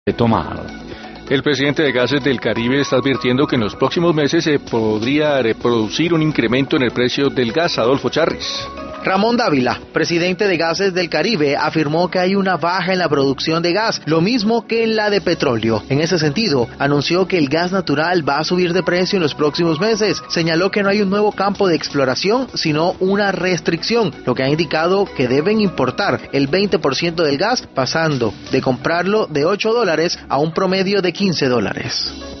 tomar. El presidente de Gases del Caribe está advirtiendo que en los próximos meses se podría reproducir un incremento en el precio del gas. Adolfo Charris. Ramón Dávila, presidente de Gases del Caribe, afirmó que hay una baja en la producción de gas, lo mismo que en la de petróleo. En ese sentido, anunció que el gas natural va a subir de precio en los próximos meses. Señaló que no hay un nuevo campo de exploración, sino una restricción, lo que ha indicado que deben importar el 20% del gas, pasando de comprarlo de $8 a un promedio de $15.